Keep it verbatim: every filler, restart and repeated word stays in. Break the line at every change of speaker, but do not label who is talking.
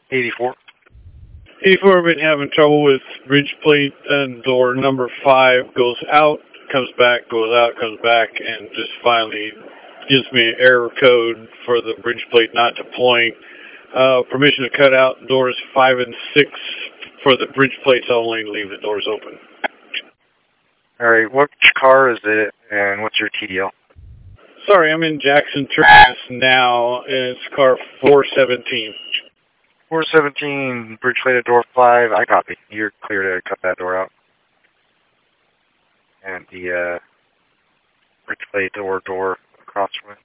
eighty-four.
eighty-four, I've been having trouble with bridge plate and door number five goes out, comes back, goes out, comes back, and just finally gives me an error code for the bridge plate not deploying. Uh, permission to cut out doors five and six for the bridge plates only, leave the doors open.
Alright, which car is it, and what's your T D L?
Sorry, I'm in Jackson Terrace now, and it's car four seventeen.
four seventeen, bridge plate at door five, I copy. You're clear to cut that door out. And the uh, bridge plate door door across from it.